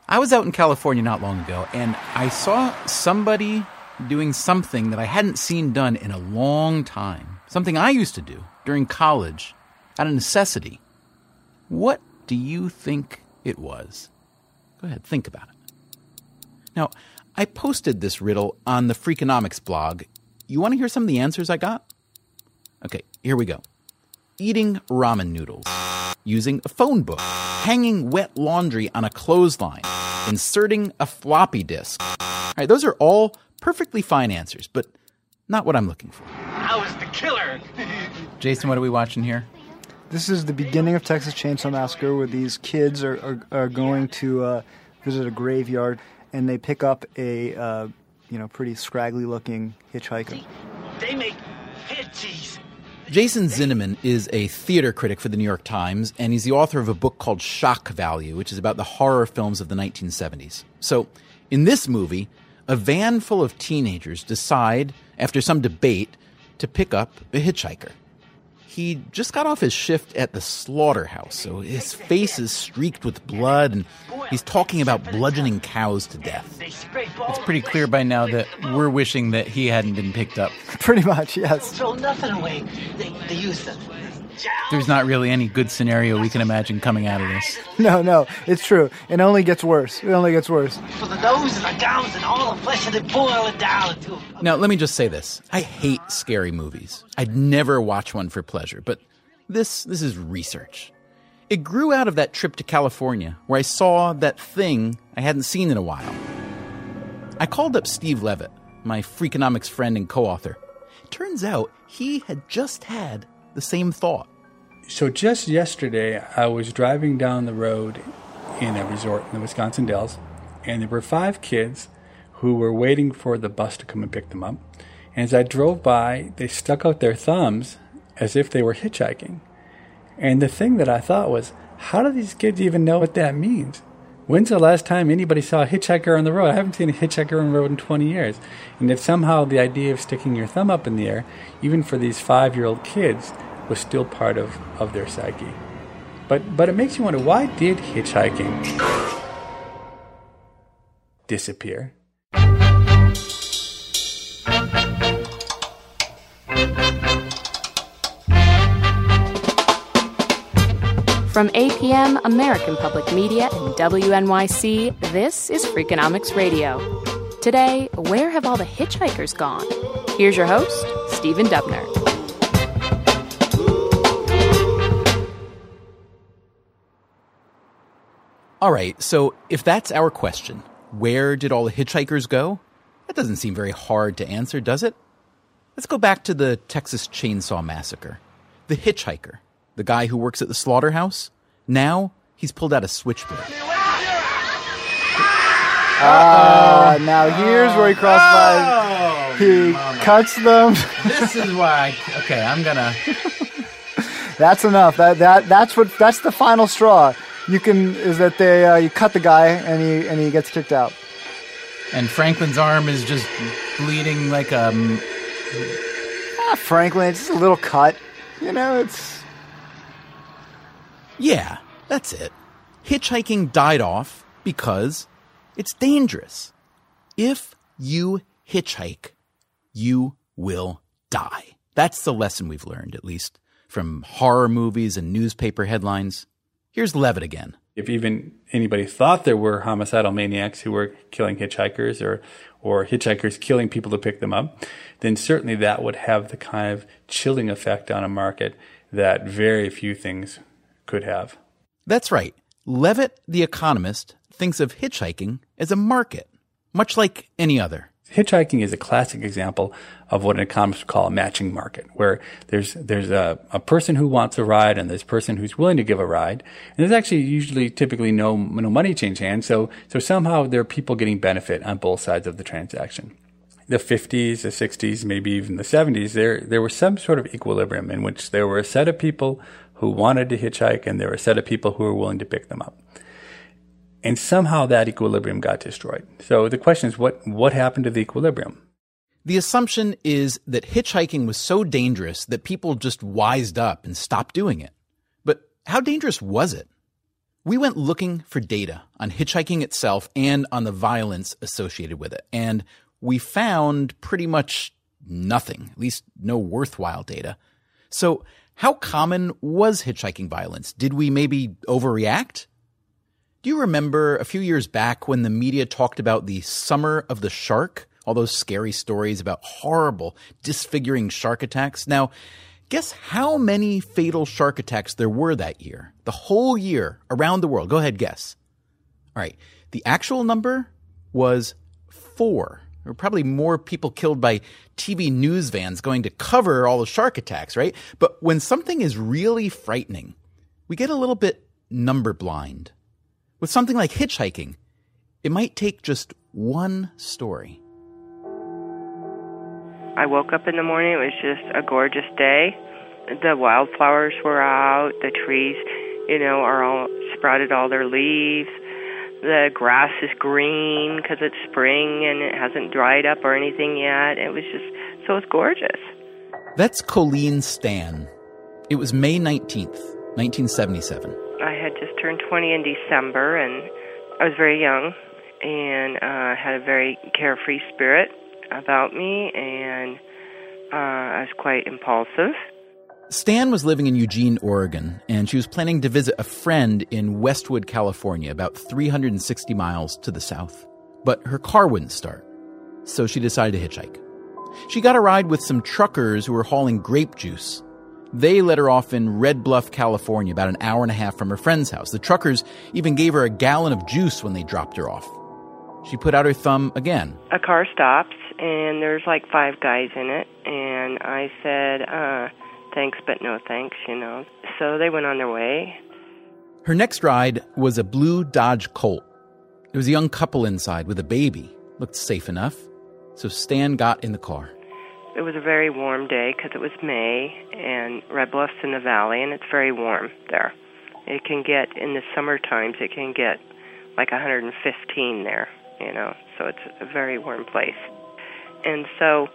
I was out in California not long ago, and I saw somebody doing something that I hadn't seen done in a long time. Something I used to do during college out of necessity. What do you think it was? Go ahead, think about it. Now, I posted this riddle on the Freakonomics blog. You want to hear some of the answers I got? Okay, here we go. Eating ramen noodles. Using a phone book. Hanging wet laundry on a clothesline. Inserting a floppy disk. All right, those are all perfectly fine answers, but not what I'm looking for. I was the killer. Jason, what are we watching here? This is the beginning of Texas Chainsaw Massacre, where these kids are going to visit a graveyard, and they pick up a pretty scraggly-looking hitchhiker. They make head cheese. Jason Zinnemann is a theater critic for the New York Times, and he's the author of a book called Shock Value, which is about the horror films of the 1970s. So, in this movie, a van full of teenagers decide, after some debate, to pick up a hitchhiker. He just got off his shift at the slaughterhouse, so his face is streaked with blood, and he's talking about bludgeoning cows to death. It's pretty clear by now that we're wishing that he hadn't been picked up. Pretty much, yes. Throw nothing away. They use them. There's not really any good scenario we can imagine coming out of this. No, it's true. It only gets worse. For the nose and the gums and all the flesh, and they boil it down to. Now, let me just say this. I hate scary movies. I'd never watch one for pleasure, but this is research. It grew out of that trip to California, where I saw that thing I hadn't seen in a while. I called up Steve Levitt, my Freakonomics friend and co-author. It turns out he had just had the same thought. So just yesterday, I was driving down the road in a resort in the Wisconsin Dells, and there were 5 kids who were waiting for the bus to come and pick them up. And as I drove by, they stuck out their thumbs as if they were hitchhiking. And the thing that I thought was, how do these kids even know what that means? When's the last time anybody saw a hitchhiker on the road? I haven't seen a hitchhiker on the road in 20 years. And if somehow the idea of sticking your thumb up in the air, even for these 5-year-old kids, was still part of their psyche. But it makes you wonder, why did hitchhiking disappear? From APM, American Public Media, and WNYC, this is Freakonomics Radio. Today, where have all the hitchhikers gone? Here's your host, Stephen Dubner. All right, so if that's our question, where did all the hitchhikers go? That doesn't seem very hard to answer, does it? Let's go back to the Texas Chainsaw Massacre. The hitchhiker, the guy who works at the slaughterhouse, now he's pulled out a switchblade. Now here's where he crossed by. He cuts them. This is why. Okay, I'm gonna. That's enough. That's the final straw. You cut the guy and he gets kicked out. And Franklin's arm is just bleeding like a. Franklin, it's just a little cut. It's. Yeah, that's it. Hitchhiking died off because it's dangerous. If you hitchhike, you will die. That's the lesson we've learned, at least from horror movies and newspaper headlines. Here's Levitt again. If even anybody thought there were homicidal maniacs who were killing hitchhikers or hitchhikers killing people to pick them up, then certainly that would have the kind of chilling effect on a market that very few things could have. That's right. Levitt, the economist, thinks of hitchhiking as a market, much like any other. Hitchhiking is a classic example of what an economist would call a matching market, where there's a person who wants a ride and there's a person who's willing to give a ride. And there's actually typically no money change hands, so somehow there are people getting benefit on both sides of the transaction. The 50s, the 60s, maybe even the 70s, there was some sort of equilibrium in which there were a set of people who wanted to hitchhike and there were a set of people who were willing to pick them up. And somehow that equilibrium got destroyed. So the question is, what happened to the equilibrium? The assumption is that hitchhiking was so dangerous that people just wised up and stopped doing it. But how dangerous was it? We went looking for data on hitchhiking itself and on the violence associated with it, and we found pretty much nothing, at least no worthwhile data. So how common was hitchhiking violence? Did we maybe overreact? Do you remember a few years back when the media talked about the Summer of the Shark? All those scary stories about horrible, disfiguring shark attacks. Now, guess how many fatal shark attacks there were that year? The whole year around the world. Go ahead, guess. All right. The actual number was 4. There were probably more people killed by TV news vans going to cover all the shark attacks, right? But when something is really frightening, we get a little bit number blind. With something like hitchhiking, it might take just one story. I woke up in the morning. It was just a gorgeous day. The wildflowers were out. The trees, are all sprouted all their leaves. The grass is green because it's spring and it hasn't dried up or anything yet. So it's gorgeous. That's Colleen Stan. It was May 19th, 1977. I had just turned 20 in December, and I was very young and had a very carefree spirit about me, and I was quite impulsive. Stan was living in Eugene, Oregon, and she was planning to visit a friend in Westwood, California, about 360 miles to the south. But her car wouldn't start, so she decided to hitchhike. She got a ride with some truckers who were hauling grape juice. They let her off in Red Bluff, California, about an hour and a half from her friend's house. The truckers even gave her a gallon of juice when they dropped her off. She put out her thumb again. A car stops, and there's like 5 guys in it, and I said, thanks, but no thanks, So they went on their way. Her next ride was a blue Dodge Colt. There was a young couple inside with a baby. Looked safe enough. So Stan got in the car. It was a very warm day because it was May, and Red Bluff's in the valley, and it's very warm there. It can get, in the summer times, it can get like 115 there, so it's a very warm place. And so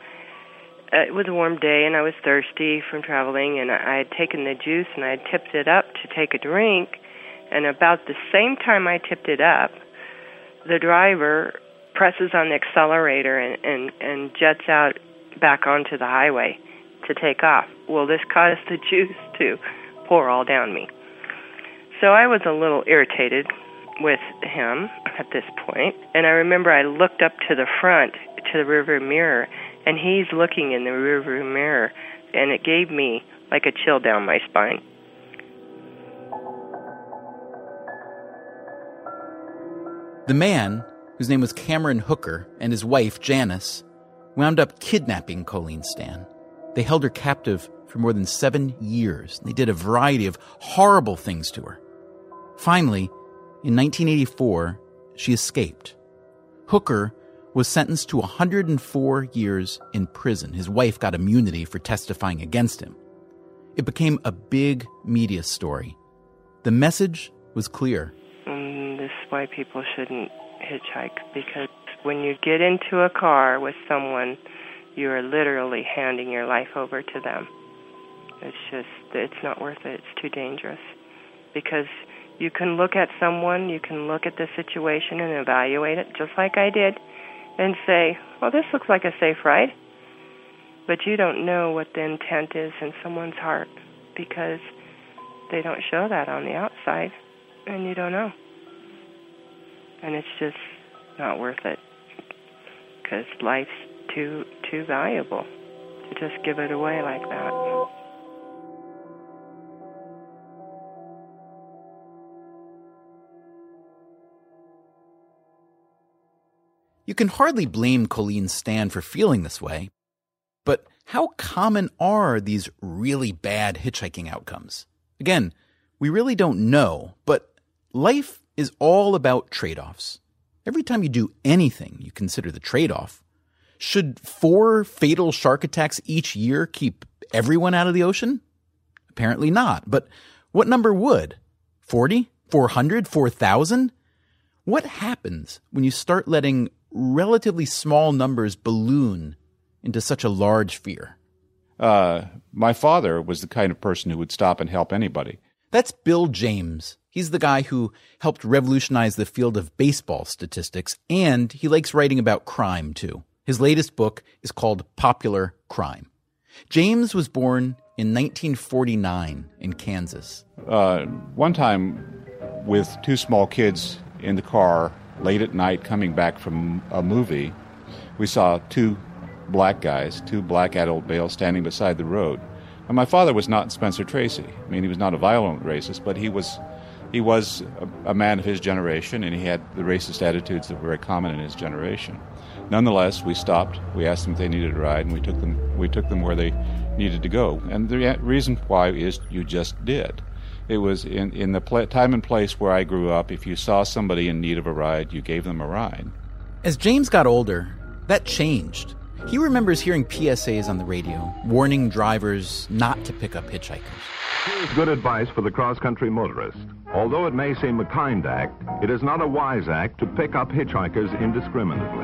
it was a warm day, and I was thirsty from traveling, and I had taken the juice, and I had tipped it up to take a drink, and about the same time I tipped it up, the driver presses on the accelerator and jets out back onto the highway to take off. Well, this caused the juice to pour all down me. So I was a little irritated with him at this point, and I remember I looked up to the front, to the rearview mirror, and he's looking in the rearview mirror, and it gave me like a chill down my spine. The man, whose name was Cameron Hooker, and his wife, Janice, wound up kidnapping Colleen Stan. They held her captive for more than 7 years. They did a variety of horrible things to her. Finally, in 1984, she escaped. Hooker was sentenced to 104 years in prison. His wife got immunity for testifying against him. It became a big media story. The message was clear. This is why people shouldn't hitchhike, because when you get into a car with someone, you are literally handing your life over to them. It's not worth it. It's too dangerous. Because you can look at someone, you can look at the situation and evaluate it, just like I did, and say, well, this looks like a safe ride. But you don't know what the intent is in someone's heart, because they don't show that on the outside, and you don't know. And it's just not worth it, because life's too valuable to just give it away like that. You can hardly blame Colleen Stan for feeling this way, but how common are these really bad hitchhiking outcomes? Again, we really don't know, but life is all about trade-offs. Every time you do anything, you consider the trade-off. Should 4 fatal shark attacks each year keep everyone out of the ocean? Apparently not. But what number would? 40? 400? 4,000? What happens when you start letting relatively small numbers balloon into such a large fear? My father was the kind of person who would stop and help anybody. That's Bill James. He's the guy who helped revolutionize the field of baseball statistics, and he likes writing about crime, too. His latest book is called Popular Crime. James was born in 1949 in Kansas. One time, with two small kids in the car late at night coming back from a movie, we saw two black adult males standing beside the road. And my father was not Spencer Tracy. I mean, he was not a violent racist, but he was a man of his generation, and he had the racist attitudes that were very common in his generation. Nonetheless, we stopped. We asked them if they needed a ride, and we took them where they needed to go. And the reason why is you just did. It was in the time and place where I grew up. If you saw somebody in need of a ride, you gave them a ride. As James got older, that changed. He remembers hearing PSAs on the radio warning drivers not to pick up hitchhikers. Here's good advice for the cross-country motorist. Although it may seem a kind act, it is not a wise act to pick up hitchhikers indiscriminately.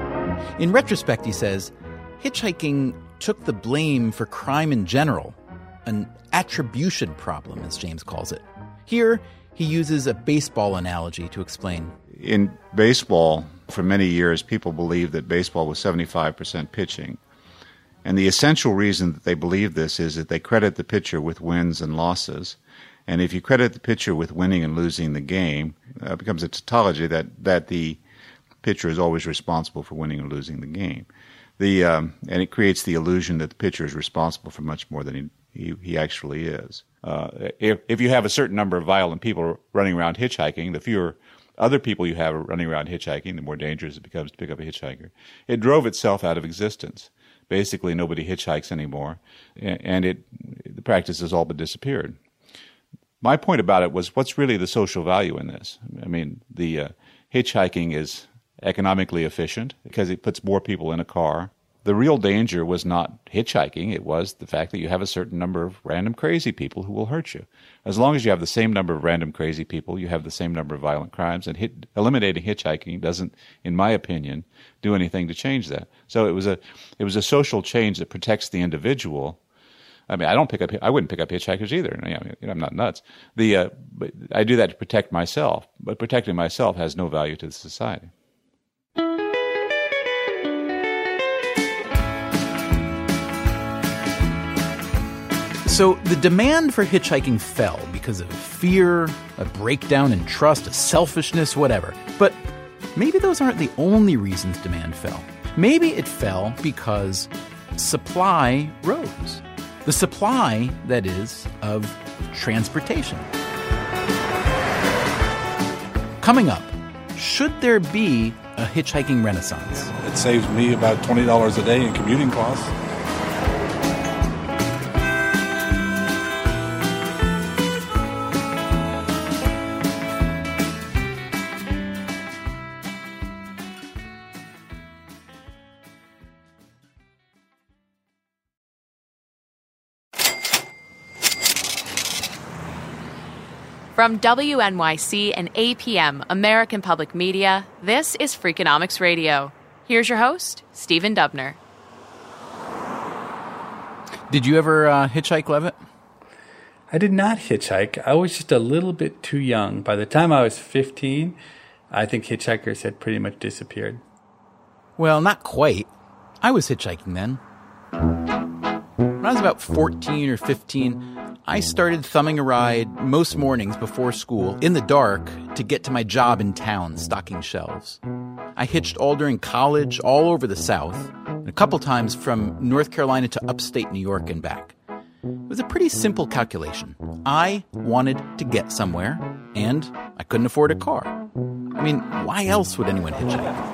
In retrospect, he says, hitchhiking took the blame for crime in general, an attribution problem, as James calls it. Here, he uses a baseball analogy to explain. In baseball, for many years, people believed that baseball was 75% pitching. And the essential reason that they believe this is that they credit the pitcher with wins and losses. And if you credit the pitcher with winning and losing the game, it becomes a tautology that the pitcher is always responsible for winning or losing the game. And it creates the illusion that the pitcher is responsible for much more than he actually is. If you have a certain number of violent people running around hitchhiking, the fewer other people you have running around hitchhiking, the more dangerous it becomes to pick up a hitchhiker. It drove itself out of existence. Basically, nobody hitchhikes anymore, and the practice has all but disappeared. My point about it was, what's really the social value in this? I mean, the hitchhiking is economically efficient because it puts more people in a car. The real danger was not hitchhiking. It was the fact that you have a certain number of random crazy people who will hurt you. As long as you have the same number of random crazy people, you have the same number of violent crimes, and eliminating hitchhiking doesn't, in my opinion, do anything to change that. So it was a social change that protects the individual. I mean, I wouldn't pick up hitchhikers either. I'm not nuts. But I do that to protect myself. But protecting myself has no value to the society. So the demand for hitchhiking fell because of fear, a breakdown in trust, a selfishness, whatever. But maybe those aren't the only reasons demand fell. Maybe it fell because supply rose. The supply, that is, of transportation. Coming up, should there be a hitchhiking renaissance? It saves me about $20 a day in commuting costs. From WNYC and APM, American Public Media, this is Freakonomics Radio. Here's your host, Stephen Dubner. Did you ever hitchhike, Levitt? I did not hitchhike. I was just a little bit too young. By the time I was 15, I think hitchhikers had pretty much disappeared. Well, not quite. I was hitchhiking then. When I was about 14 or 15, I started thumbing a ride most mornings before school in the dark to get to my job in town stocking shelves. I hitched all during college, all over the South, and a couple times from North Carolina to upstate New York and back. It was a pretty simple calculation. I wanted to get somewhere, and I couldn't afford a car. I mean, why else would anyone hitchhike?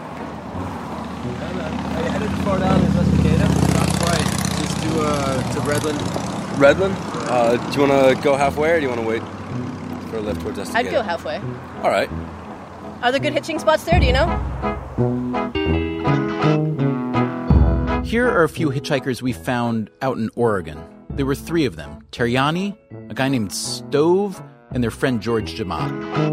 Are you headed far down Investigator? Not quite. Just to Redland. Redland? Do you want to go halfway, or do you want to wait for a lift towards Investigator? I'd go halfway. All right. Are there good hitching spots there, do you know? Here are a few hitchhikers we found out in Oregon. There were 3 of them. Terriani, a guy named Stove, and their friend George Jamat.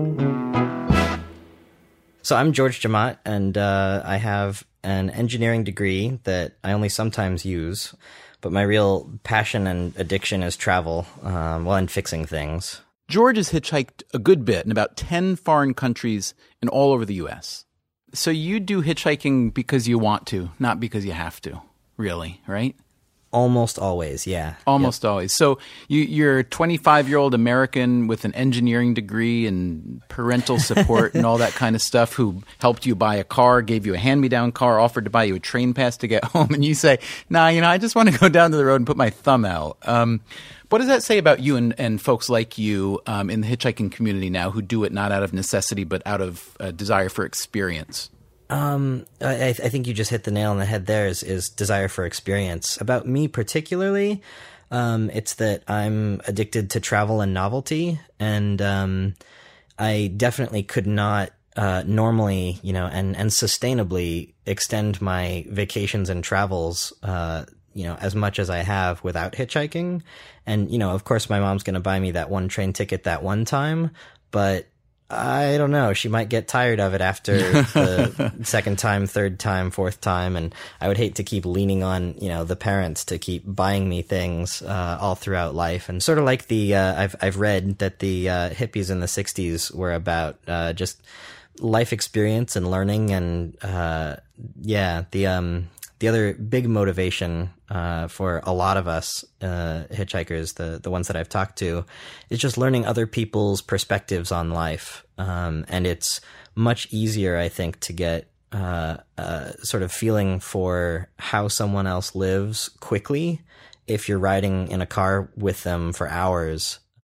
So I'm George Jamat, and I have an engineering degree that I only sometimes use. But my real passion and addiction is travel, and fixing things. George has hitchhiked a good bit in about 10 foreign countries and all over the U.S. So you do hitchhiking because you want to, not because you have to, really, right? Almost always, yeah. Almost always. So you're a 25-year-old American with an engineering degree and parental support and all that kind of stuff who helped you buy a car, gave you a hand-me-down car, offered to buy you a train pass to get home, and you say, nah, I just want to go down to the road and put my thumb out. What does that say about you and folks like you in the hitchhiking community now who do it not out of necessity but out of a desire for experience? I think you just hit the nail on the head there is desire for experience. About me particularly, it's that I'm addicted to travel and novelty, and I definitely could not normally, and sustainably extend my vacations and travels, as much as I have without hitchhiking. And, of course, my mom's going to buy me that one train ticket that one time, but I don't know. She might get tired of it after the second time, third time, fourth time, and I would hate to keep leaning on, the parents to keep buying me things all throughout life. And sort of like I've read that the hippies in the 60s were about just life experience and learning, and the other big motivation for a lot of us hitchhikers, the ones that I've talked to, is just learning other people's perspectives on life. And it's much easier, I think, to get sort of feeling for how someone else lives quickly if you're riding in a car with them for hours.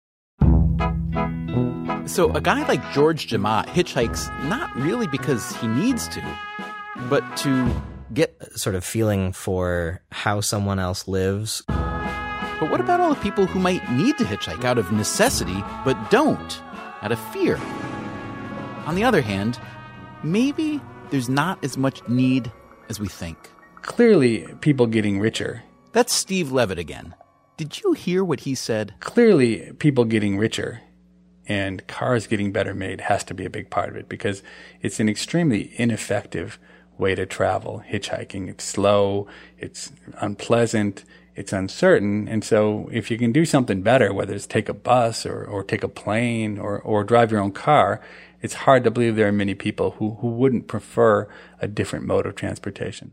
So a guy like George Jamaat hitchhikes not really because he needs to, but to get sort of feeling for how someone else lives. But what about all the people who might need to hitchhike out of necessity but don't, out of fear? On the other hand, maybe there's not as much need as we think. Clearly, people getting richer. That's Steve Levitt again. Did you hear what he said? Clearly, people getting richer and cars getting better made has to be a big part of it, because it's an extremely ineffective way to travel, hitchhiking. It's slow, it's unpleasant, it's uncertain. And so if you can do something better, whether it's take a bus or take a plane or drive your own car, it's hard to believe there are many people who wouldn't prefer a different mode of transportation.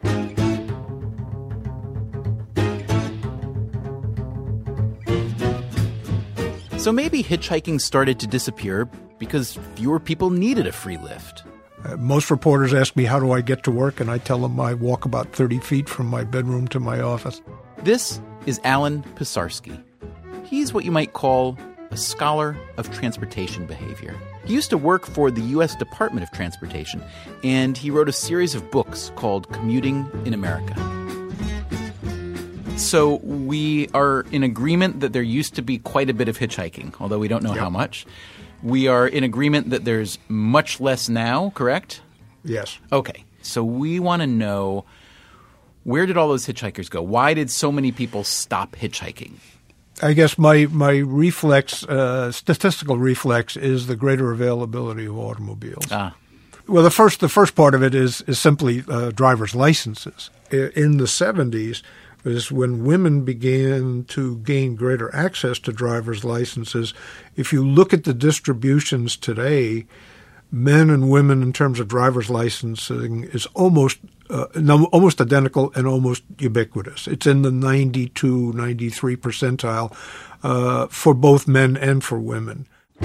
So maybe hitchhiking started to disappear because fewer people needed a free lift. Most reporters ask me, how do I get to work? And I tell them I walk about 30 feet from my bedroom to my office. This is Alan Pisarski. He's what you might call a scholar of transportation behavior. He used to work for the U.S. Department of Transportation, and he wrote a series of books called Commuting in America. So we are in agreement that there used to be quite a bit of hitchhiking, although we don't know how much. We are in agreement that there's much less now, correct? Yes. Okay. So we want to know, where did all those hitchhikers go? Why did so many people stop hitchhiking? I guess my reflex, statistical reflex, is the greater availability of automobiles. Well, the first part of it is simply driver's licenses. In the 70s is when women began to gain greater access to driver's licenses. If you look at the distributions today, men and women in terms of driver's licensing is almost identical and almost ubiquitous. It's in the 92, 93 percentile for both men and for women.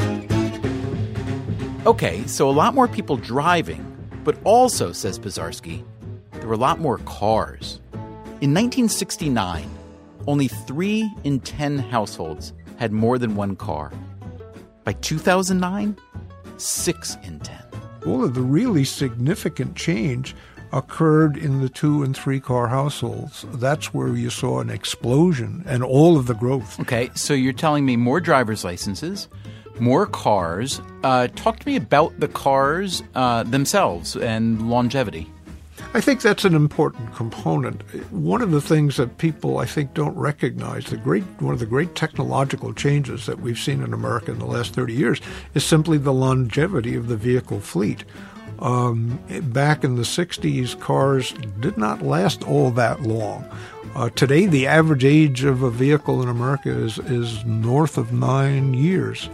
Okay, so a lot more people driving, but also, says Pisarski, there were a lot more cars. In 1969, only 3 in 10 households had more than one car. By 2009, 6 in 10. All of the really significant change occurred in the 2 and 3 car households. That's where you saw an explosion and all of the growth. Okay, so you're telling me more driver's licenses, more cars. Talk to me about the cars themselves and longevity. I think that's an important component. One of the things that people, I think, don't recognize, one of the great technological changes that we've seen in America in the last 30 years is simply the longevity of the vehicle fleet. Back in the 60s, cars did not last all that long. Today, the average age of a vehicle in America is north of 9 years.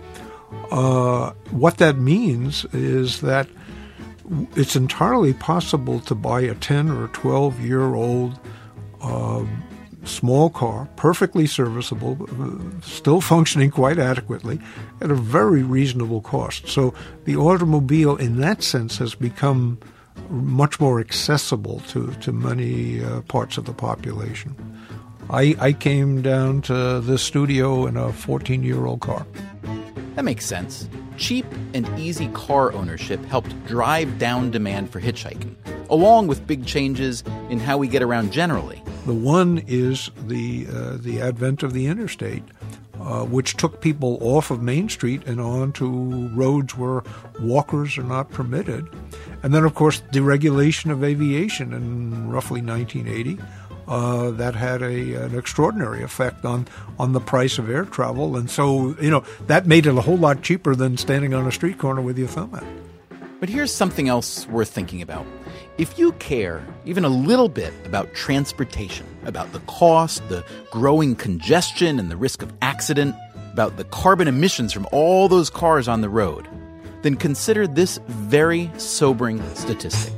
What that means is that it's entirely possible to buy a 10 or 12-year-old small car, perfectly serviceable, still functioning quite adequately, at a very reasonable cost. So the automobile, in that sense, has become much more accessible to many parts of the population. I came down to this studio in a 14-year-old car. That makes sense. Cheap and easy car ownership helped drive down demand for hitchhiking, along with big changes in how we get around generally. The one is the advent of the interstate, which took people off of Main Street and onto roads where walkers are not permitted. And then, of course, deregulation of aviation in roughly 1980. That had an extraordinary effect on the price of air travel. And so, that made it a whole lot cheaper than standing on a street corner with your thumb out. But here's something else worth thinking about. If you care even a little bit about transportation, about the cost, the growing congestion and the risk of accident, about the carbon emissions from all those cars on the road, then consider this very sobering statistic.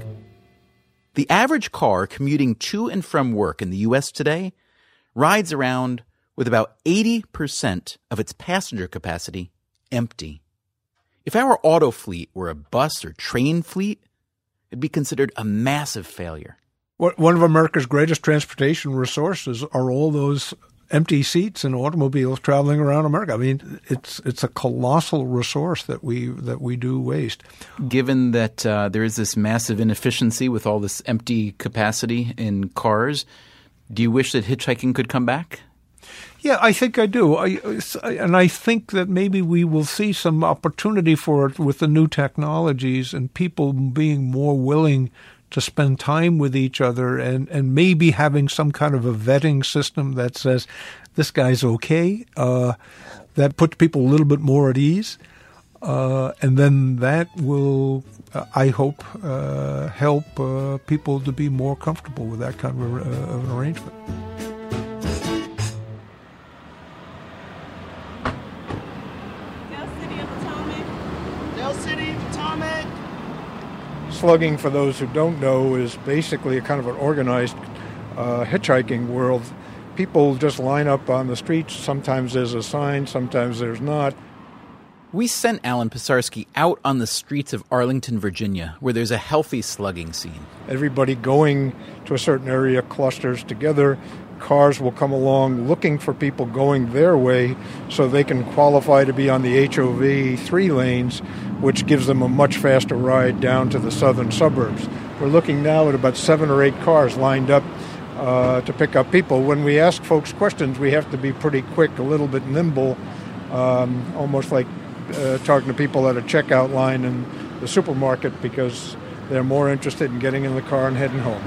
The average car commuting to and from work in the U.S. today rides around with about 80% of its passenger capacity empty. If our auto fleet were a bus or train fleet, it'd be considered a massive failure. One of America's greatest transportation resources are all those empty seats in automobiles traveling around America. I mean, it's a colossal resource that we do waste. Given that there is this massive inefficiency with all this empty capacity in cars, do you wish that hitchhiking could come back? Yeah, I think I do. And I think that maybe we will see some opportunity for it with the new technologies and people being more willing to spend time with each other and maybe having some kind of a vetting system that says, this guy's okay. That puts people a little bit more at ease. And then that will, I hope, help people to be more comfortable with that kind of an arrangement. Slugging, for those who don't know, is basically a kind of an organized hitchhiking world. People just line up on the streets. Sometimes there's a sign, sometimes there's not. We sent Alan Pisarski out on the streets of Arlington, Virginia, where there's a healthy slugging scene. Everybody going to a certain area clusters together. Cars will come along looking for people going their way so they can qualify to be on the HOV 3 lanes, which gives them a much faster ride down to the southern suburbs. We're looking now at about 7 or 8 cars lined up to pick up people. When we ask folks questions, we have to be pretty quick, a little bit nimble, almost like talking to people at a checkout line in the supermarket, because they're more interested in getting in the car and heading home.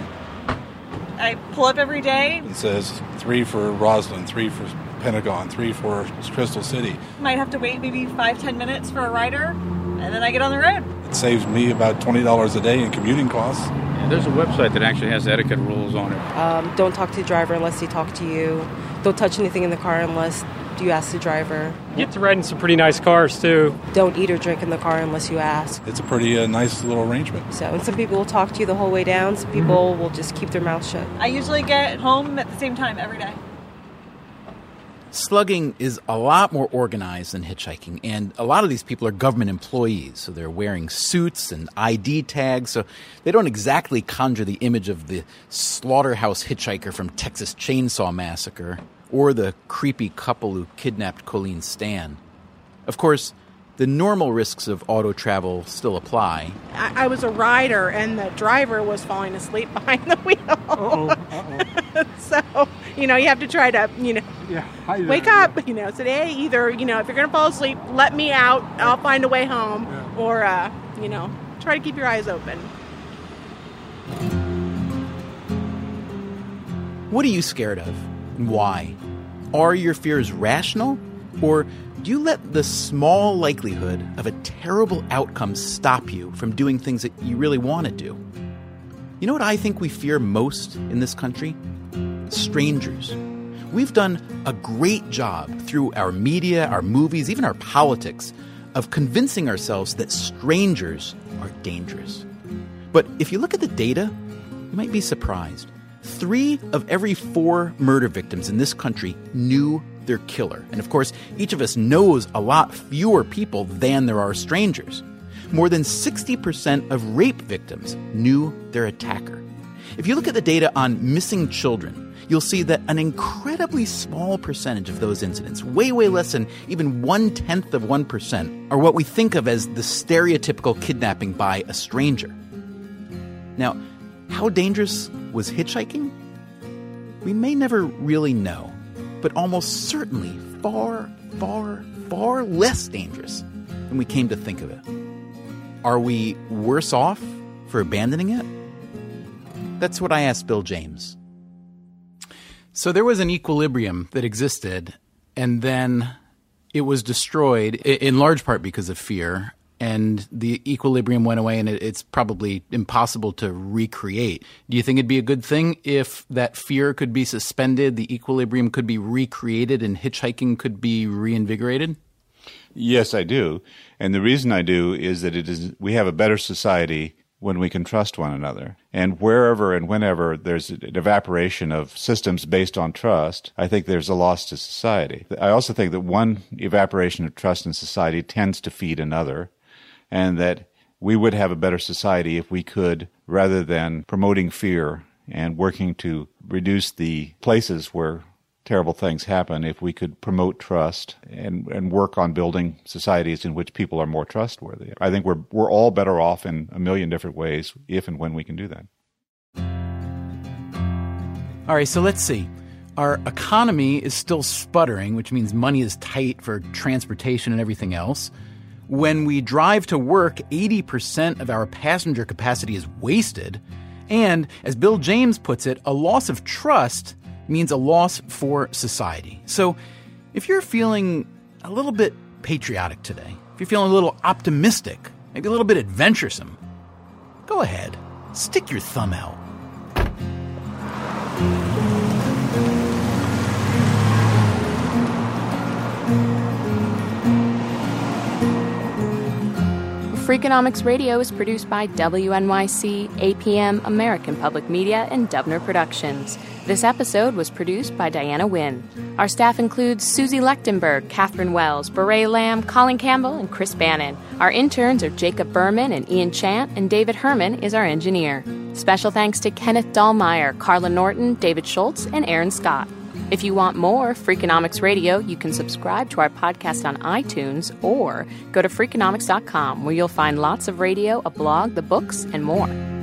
I pull up every day. It says 3 for Roslyn, 3 for Pentagon, 3 for Crystal City. Might have to wait maybe 5-10 minutes for a rider, and then I get on the road. It saves me about $20 a day in commuting costs. Yeah, there's a website that actually has etiquette rules on it. Don't talk to the driver unless they talk to you. Don't touch anything in the car unless you ask the driver. You get to ride in some pretty nice cars, too. Don't eat or drink in the car unless you ask. It's a pretty nice little arrangement. So, and some people will talk to you the whole way down. Some people will just keep their mouth shut. I usually get home at the same time every day. Slugging is a lot more organized than hitchhiking, and a lot of these people are government employees, so they're wearing suits and ID tags, so they don't exactly conjure the image of the slaughterhouse hitchhiker from Texas Chainsaw Massacre or the creepy couple who kidnapped Colleen Stan. Of course, the normal risks of auto travel still apply. I was a rider, and the driver was falling asleep behind the wheel. So, you have to try to, wake up, today, either, if you're going to fall asleep, let me out, I'll find a way home, or, try to keep your eyes open. What are you scared of, and why? Are your fears rational, or do you let the small likelihood of a terrible outcomes stop you from doing things that you really want to do. You know what I think we fear most in this country? Strangers. We've done a great job through our media, our movies, even our politics, of convincing ourselves that strangers are dangerous. But if you look at the data, you might be surprised. 3 of every 4 murder victims in this country knew their killer. And of course, each of us knows a lot fewer people than there are strangers. More than 60% of rape victims knew their attacker. If you look at the data on missing children, you'll see that an incredibly small percentage of those incidents, way less than even 0.1%, are what we think of as the stereotypical kidnapping by a stranger. Now, how dangerous was hitchhiking? We may never really know, but almost certainly far less dangerous than we came to think of it. Are we worse off for abandoning it? That's what I asked Bill James. So there was an equilibrium that existed, and then it was destroyed in large part because of fear. And the equilibrium went away, and it's probably impossible to recreate. Do you think it'd be a good thing if that fear could be suspended, the equilibrium could be recreated, and hitchhiking could be reinvigorated? Yes, I do. And the reason I do is that we have a better society when we can trust one another. And wherever and whenever there's an evaporation of systems based on trust, I think there's a loss to society. I also think that one evaporation of trust in society tends to feed another, and that we would have a better society if we could, rather than promoting fear and working to reduce the places where terrible things happen, if we could promote trust and work on building societies in which people are more trustworthy. I think we're all better off in a million different ways if and when we can do that. All right, so let's see. Our economy is still sputtering, which means money is tight for transportation and everything else. When we drive to work, 80% of our passenger capacity is wasted. And, as Bill James puts it, a loss of trust means a loss for society. So, if you're feeling a little bit patriotic today, if you're feeling a little optimistic, maybe a little bit adventuresome, go ahead, stick your thumb out. Freakonomics Radio is produced by WNYC, APM, American Public Media, and Dubner Productions. This episode was produced by Diana Wynn. Our staff includes Susie Lechtenberg, Catherine Wells, Beret Lamb, Colin Campbell, and Chris Bannon. Our interns are Jacob Berman and Ian Chant, and David Herman is our engineer. Special thanks to Kenneth Dahlmeyer, Carla Norton, David Schultz, and Aaron Scott. If you want more Freakonomics Radio, you can subscribe to our podcast on iTunes or go to Freakonomics.com, where you'll find lots of radio, a blog, the books, and more.